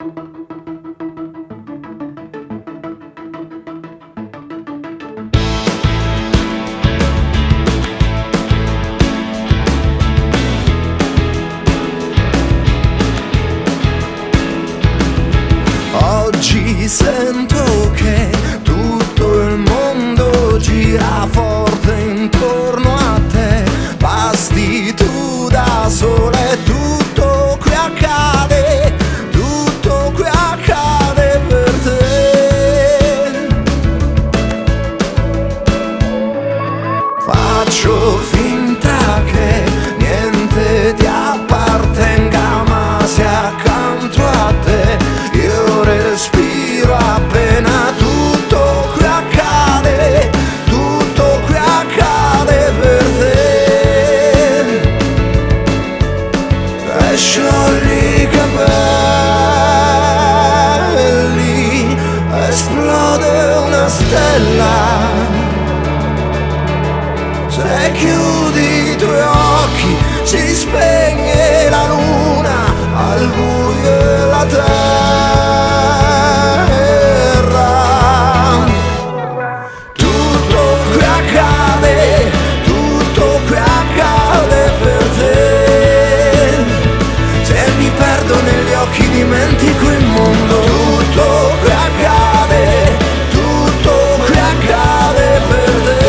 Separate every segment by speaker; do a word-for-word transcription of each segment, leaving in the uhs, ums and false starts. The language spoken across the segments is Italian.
Speaker 1: Oggi sento che tutto il mondo gira forte intorno a te. Basti tu da sola e tutto qui accade, tutto qui accade per te. Faccio finta che niente ti appartenga, ma sia accanto a te. Io respiro appena tutto qui accade, tutto qui accade per te. Se sciogli i capelli, esplode una stella. Se chiudi i tuoi occhi, si spegne la luna al buio e la terra. Tutto qui accade, tutto qui accade per te. Se mi perdo negli occhi dimentico il mondo. Tutto qui accade, tutto qui accade per te.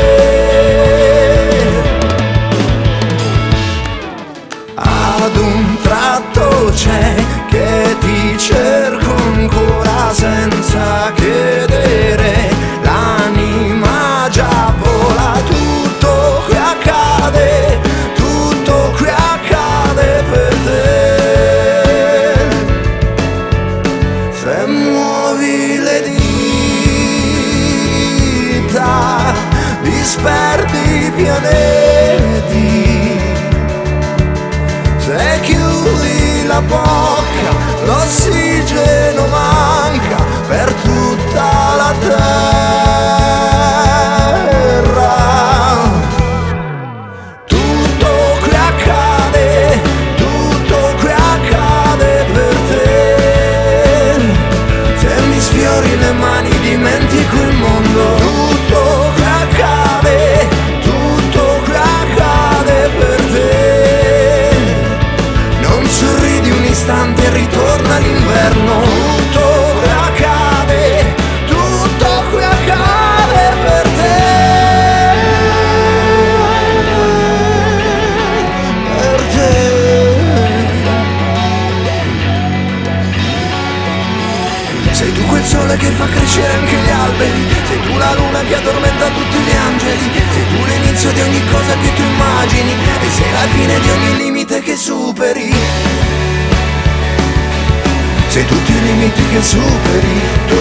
Speaker 1: Ad un tratto c'è che ti cerco ancora senza chiedere, l'anima già vola. Tutto qui accade, tutto qui accade per te. Se muovi le dita, disperdi i pianeti. Se chiudi la bocca, l'ossigeno manca per tutta la terra. Tutto qui accade, tutto qui accade per te. Se mi sfiori le mani dimentico il mondo. Tutto qui accade, tutto qui accade per te. Sorridi un istante e ritorna l'inverno. Tutto qui accade, tutto qui accade per te. Per te. Sei tu quel sole che fa crescere anche gli alberi. Sei tu la luna che addormenta tutti gli angeli. Sei tu l'inizio di ogni cosa che tu immagini. E sei la fine di ogni limite che superi. Sei tutti i limiti che superi tu.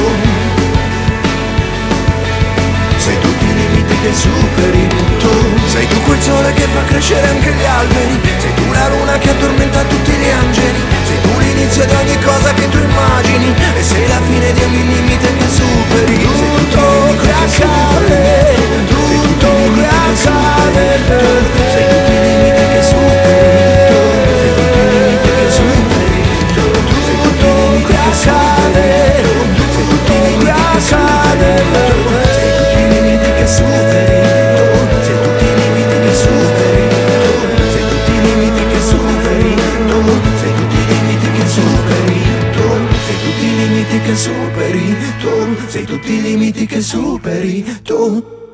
Speaker 1: Sei tutti i limiti che superi tu. Sei tu quel sole che fa crescere anche gli alberi. Sei tu la luna che addormenta tutti gli angeli. Sei tu l'inizio di ogni cosa che tu immagini. E sei la fine di ogni limite che superi. Tutto qui accade, tutto qui accade per te. Sei tutti i limiti che superi tu. Sei tutti i limiti che superi tu. Tutto qui accade, tutto qui accade per te. Sei tutti i limiti che superi tu. Sei tutti i limiti che superi tu. Sei tutti i limiti che superi tu. Sei tutti i limiti che superi tu. Sei tutti i limiti che superi tu. Sei tutti i limiti che superi tu.